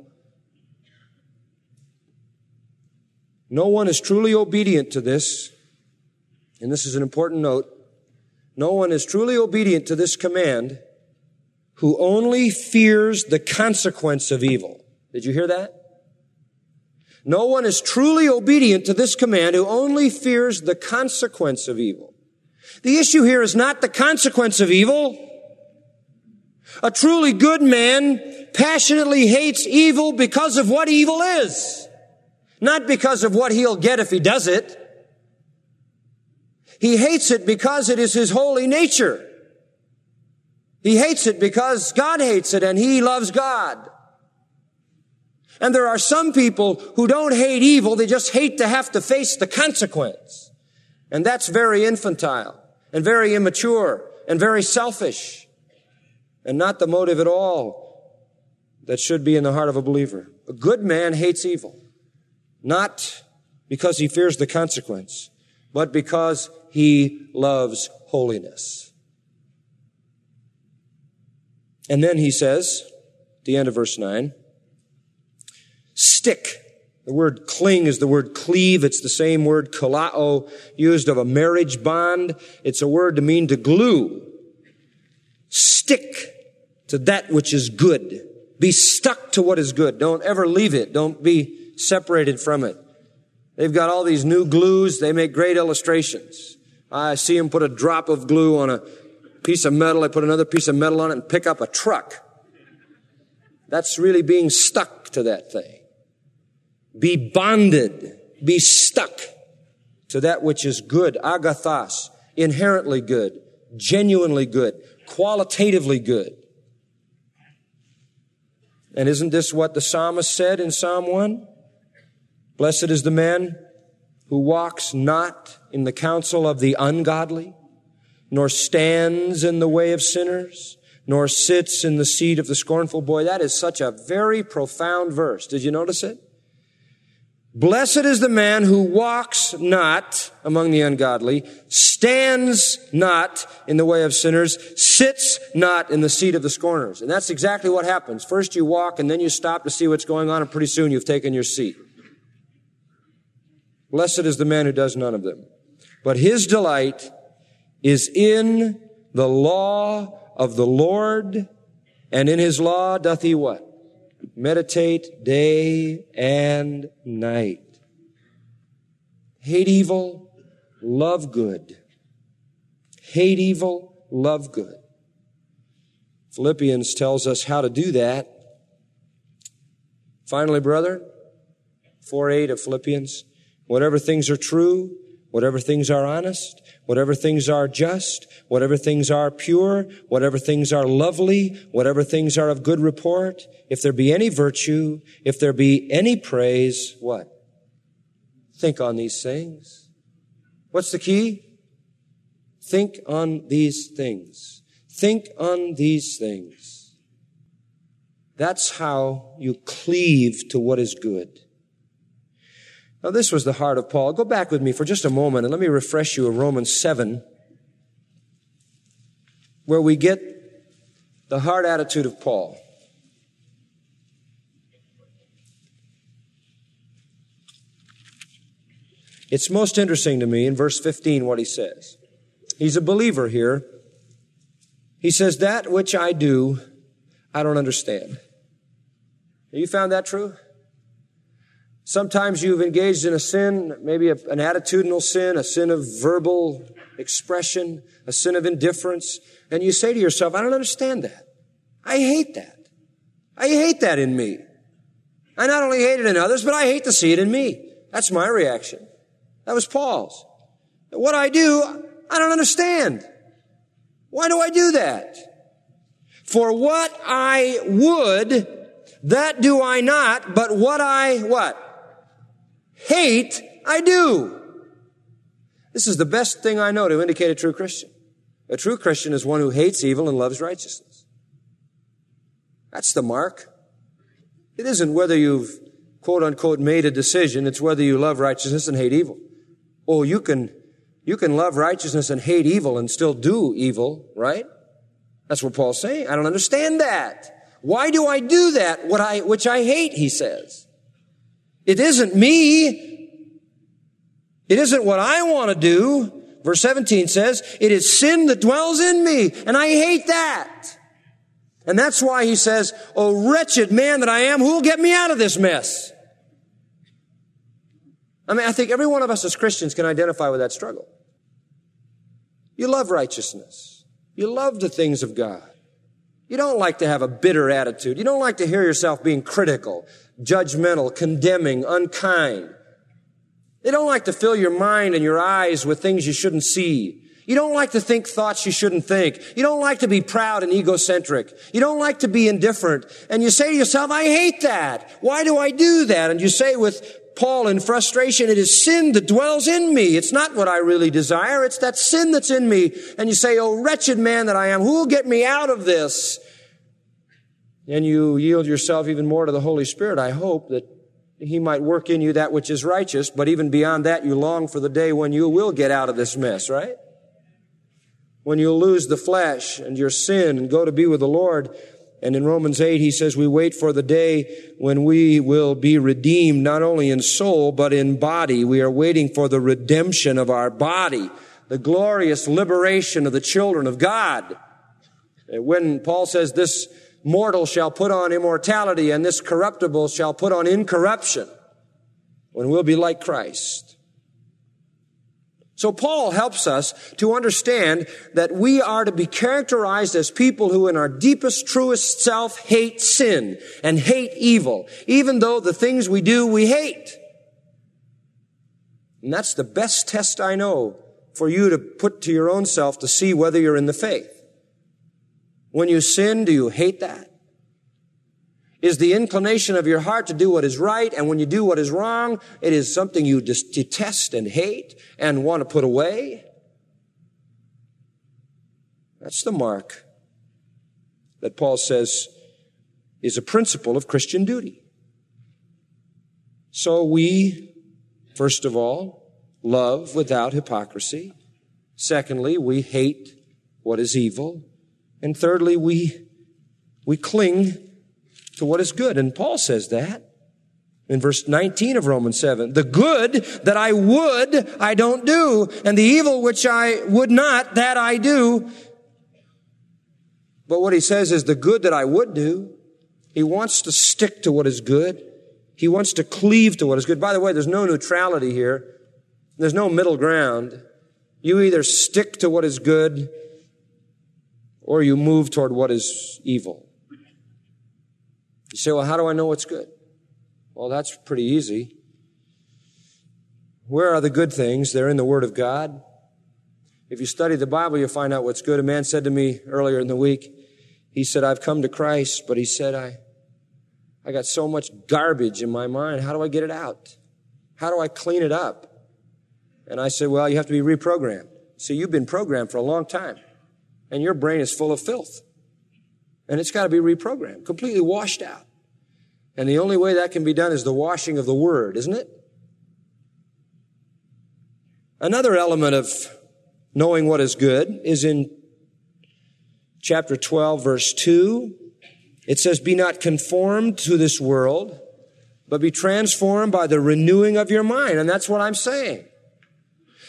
No one is truly obedient to this, and this is an important note. No one is truly obedient to this command who only fears the consequence of evil. Did you hear that? No one is truly obedient to this command who only fears the consequence of evil. The issue here is not the consequence of evil. A truly good man passionately hates evil because of what evil is, not because of what he'll get if he does it. He hates it because it is his holy nature. He hates it because God hates it and he loves God. And there are some people who don't hate evil, they just hate to have to face the consequence. And that's very infantile and very immature and very selfish and not the motive at all that should be in the heart of a believer. A good man hates evil, not because he fears the consequence, but because he loves holiness. And then he says, at the end of verse 9, stick. The word cling is the word cleave. It's the same word kalao used of a marriage bond. It's a word to mean to glue. Stick to that which is good. Be stuck to what is good. Don't ever leave it. Don't be separated from it. They've got all these new glues. They make great illustrations. I see them put a drop of glue on a piece of metal. They put another piece of metal on it and pick up a truck. That's really being stuck to that thing. Be bonded, be stuck to that which is good, agathos, inherently good, genuinely good, qualitatively good. And isn't this what the psalmist said in Psalm 1? Blessed is the man who walks not in the counsel of the ungodly, nor stands in the way of sinners, nor sits in the seat of the scornful. Boy, that is such a very profound verse. Did you notice it? Blessed is the man who walks not among the ungodly, stands not in the way of sinners, sits not in the seat of the scorners. And that's exactly what happens. First you walk and then you stop to see what's going on, and pretty soon you've taken your seat. Blessed is the man who does none of them. But his delight is in the law of the Lord, and in his law doth he what? Meditate day and night. Hate evil, love good. Hate evil, love good. Philippians tells us how to do that. Finally, brethren, 4:8 of Philippians, whatever things are true, whatever things are honest, whatever things are just, whatever things are pure, whatever things are lovely, whatever things are of good report, if there be any virtue, if there be any praise, what? Think on these things. What's the key? Think on these things. Think on these things. That's how you cleave to what is good. Now, this was the heart of Paul. Go back with me for just a moment and let me refresh you of Romans 7, where we get the heart attitude of Paul. It's most interesting to me in verse 15 what he says. He's a believer here. He says, that which I do, I don't understand. Have you found that true? Sometimes you've engaged in a sin, maybe an attitudinal sin, a sin of verbal expression, a sin of indifference, and you say to yourself, I don't understand that. I hate that. I hate that in me. I not only hate it in others, but I hate to see it in me. That's my reaction. That was Paul's. What I do, I don't understand. Why do I do that? For what I would, that do I not, but what I hate, I do. This is the best thing I know to indicate a true Christian. A true Christian is one who hates evil and loves righteousness. That's the mark. It isn't whether you've, quote unquote, made a decision. It's whether you love righteousness and hate evil. Oh, you can love righteousness and hate evil and still do evil, right? That's what Paul's saying. I don't understand that. Why do I do that, which I hate, he says? It isn't me. It isn't what I want to do. Verse 17 says, it is sin that dwells in me, and I hate that. And that's why he says, oh, wretched man that I am, who will get me out of this mess? I think every one of us as Christians can identify with that struggle. You love righteousness. You love the things of God. You don't like to have a bitter attitude. You don't like to hear yourself being critical, judgmental, condemning, unkind. You don't like to fill your mind and your eyes with things you shouldn't see. You don't like to think thoughts you shouldn't think. You don't like to be proud and egocentric. You don't like to be indifferent. And you say to yourself, I hate that. Why do I do that? And you say with Paul in frustration, it is sin that dwells in me. It's not what I really desire. It's that sin that's in me. And you say, oh, wretched man that I am, who will get me out of this? And you yield yourself even more to the Holy Spirit, I hope, that He might work in you that which is righteous. But even beyond that, you long for the day when you will get out of this mess, right? When you'll lose the flesh and your sin and go to be with the Lord. And in Romans 8, he says, we wait for the day when we will be redeemed, not only in soul, but in body. We are waiting for the redemption of our body, the glorious liberation of the children of God. When Paul says this mortal shall put on immortality and this corruptible shall put on incorruption, when we'll be like Christ. So Paul helps us to understand that we are to be characterized as people who in our deepest, truest self hate sin and hate evil, even though the things we do we hate. And that's the best test I know for you to put to your own self to see whether you're in the faith. When you sin, do you hate that? Is the inclination of your heart to do what is right, and when you do what is wrong, it is something you detest and hate and want to put away? That's the mark that Paul says is a principle of Christian duty. So we, first of all, love without hypocrisy. Secondly, we hate what is evil. And thirdly, we cling to what is good. And Paul says that in verse 19 of Romans 7. The good that I would, I don't do. And the evil which I would not, that I do. But what he says is the good that I would do. He wants to stick to what is good. He wants to cleave to what is good. By the way, there's no neutrality here. There's no middle ground. You either stick to what is good or you move toward what is evil. You say, well, how do I know what's good? Well, that's pretty easy. Where are the good things? They're in the Word of God. If you study the Bible, you'll find out what's good. A man said to me earlier in the week, he said, I've come to Christ, but he said, I got so much garbage in my mind. How do I get it out? How do I clean it up? And I said, well, you have to be reprogrammed. See, you've been programmed for a long time, and your brain is full of filth. And it's got to be reprogrammed, completely washed out. And the only way that can be done is the washing of the Word, isn't it? Another element of knowing what is good is in chapter 12, verse 2. It says, be not conformed to this world, but be transformed by the renewing of your mind. And that's what I'm saying.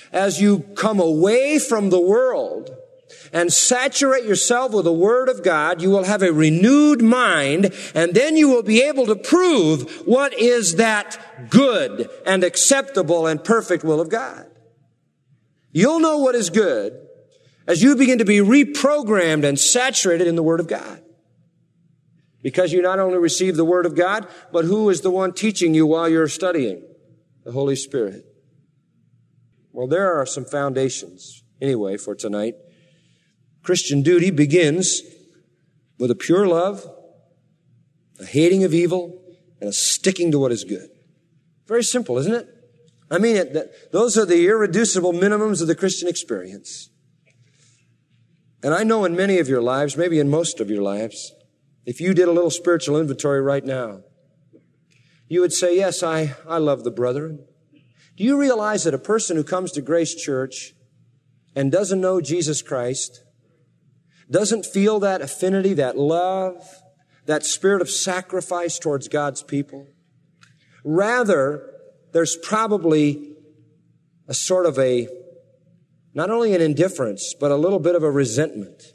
as you come away from the world and saturate yourself with the Word of God, you will have a renewed mind, and then you will be able to prove what is that good and acceptable and perfect will of God. You'll know what is good as you begin to be reprogrammed and saturated in the Word of God. Because you not only receive the Word of God, but who is the one teaching you while you're studying? The Holy Spirit. Well, there are some foundations, anyway, for tonight. Christian duty begins with a pure love, a hating of evil, and a sticking to what is good. Very simple, isn't it? I mean, those are the irreducible minimums of the Christian experience. And I know in many of your lives, maybe in most of your lives, if you did a little spiritual inventory right now, you would say, yes, I love the brethren. Do you realize that a person who comes to Grace Church and doesn't know Jesus Christ, doesn't feel that affinity, that love, that spirit of sacrifice towards God's people? Rather, there's probably a sort of not only an indifference, but a little bit of a resentment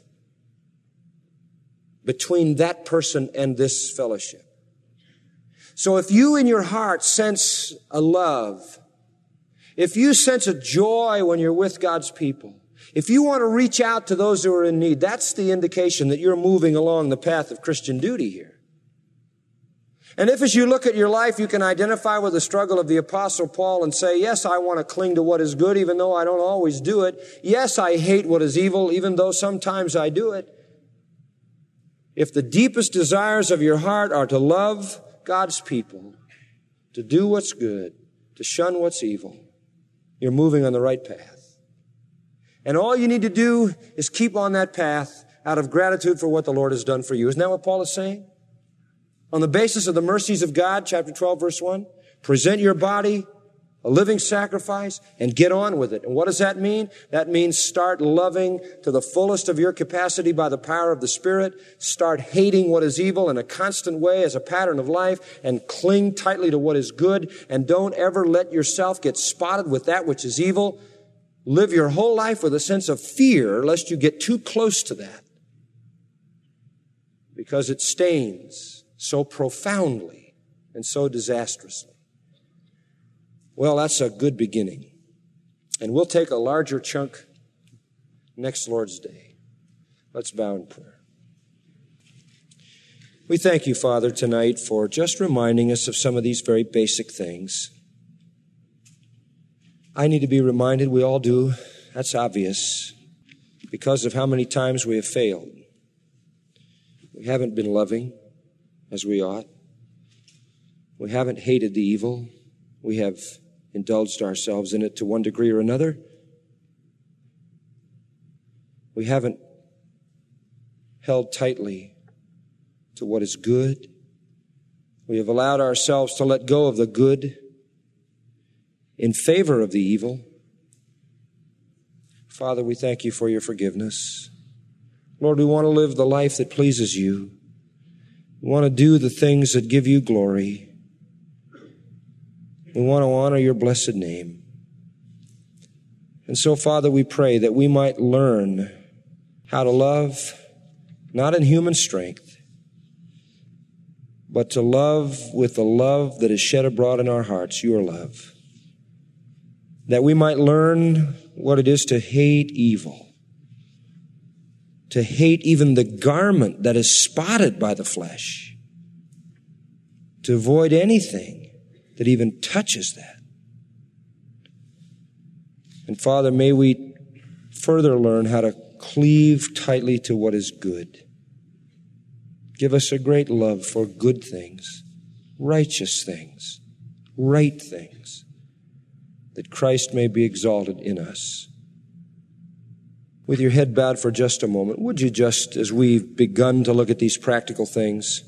between that person and this fellowship. So if you in your heart sense a love, if you sense a joy when you're with God's people, if you want to reach out to those who are in need, that's the indication that you're moving along the path of Christian duty here. And if as you look at your life, you can identify with the struggle of the Apostle Paul and say, yes, I want to cling to what is good, even though I don't always do it. Yes, I hate what is evil, even though sometimes I do it. If the deepest desires of your heart are to love God's people, to do what's good, to shun what's evil, you're moving on the right path. And all you need to do is keep on that path out of gratitude for what the Lord has done for you. Isn't that what Paul is saying? On the basis of the mercies of God, chapter 12, verse 1, present your body a living sacrifice and get on with it. And what does that mean? That means start loving to the fullest of your capacity by the power of the Spirit. Start hating what is evil in a constant way as a pattern of life and cling tightly to what is good. And don't ever let yourself get spotted with that which is evil. Live your whole life with a sense of fear lest you get too close to that, because it stains so profoundly and so disastrously. Well, that's a good beginning. And we'll take a larger chunk next Lord's Day. Let's bow in prayer. We thank you, Father, tonight for just reminding us of some of these very basic things. I need to be reminded, we all do, that's obvious, because of how many times we have failed. We haven't been loving as we ought. We haven't hated the evil. We have indulged ourselves in it to one degree or another. We haven't held tightly to what is good. We have allowed ourselves to let go of the good in favor of the evil. Father, we thank you for your forgiveness. Lord, we want to live the life that pleases you. We want to do the things that give you glory. We want to honor your blessed name. And so, Father, we pray that we might learn how to love, not in human strength, but to love with the love that is shed abroad in our hearts, your love. That we might learn what it is to hate evil, to hate even the garment that is spotted by the flesh, to avoid anything that even touches that. And Father, may we further learn how to cleave tightly to what is good. Give us a great love for good things, righteous things, right things, that Christ may be exalted in us. With your head bowed for just a moment, would you just, as we've begun to look at these practical things,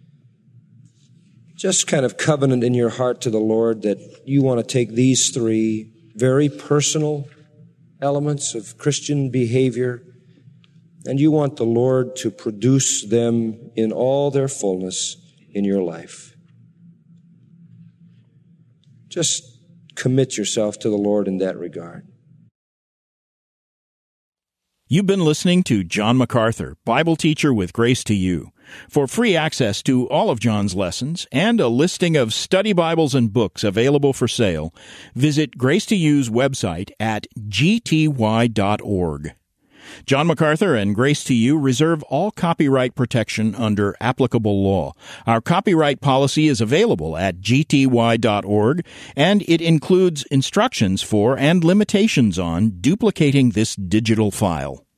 just kind of covenant in your heart to the Lord that you want to take these three very personal elements of Christian behavior, and you want the Lord to produce them in all their fullness in your life. Just commit yourself to the Lord in that regard. You've been listening to John MacArthur, Bible teacher with Grace to You. For free access to all of John's lessons and a listing of study Bibles and books available for sale, visit Grace to You's website at gty.org. John MacArthur and Grace to You reserve all copyright protection under applicable law. Our copyright policy is available at gty.org, and it includes instructions for and limitations on duplicating this digital file.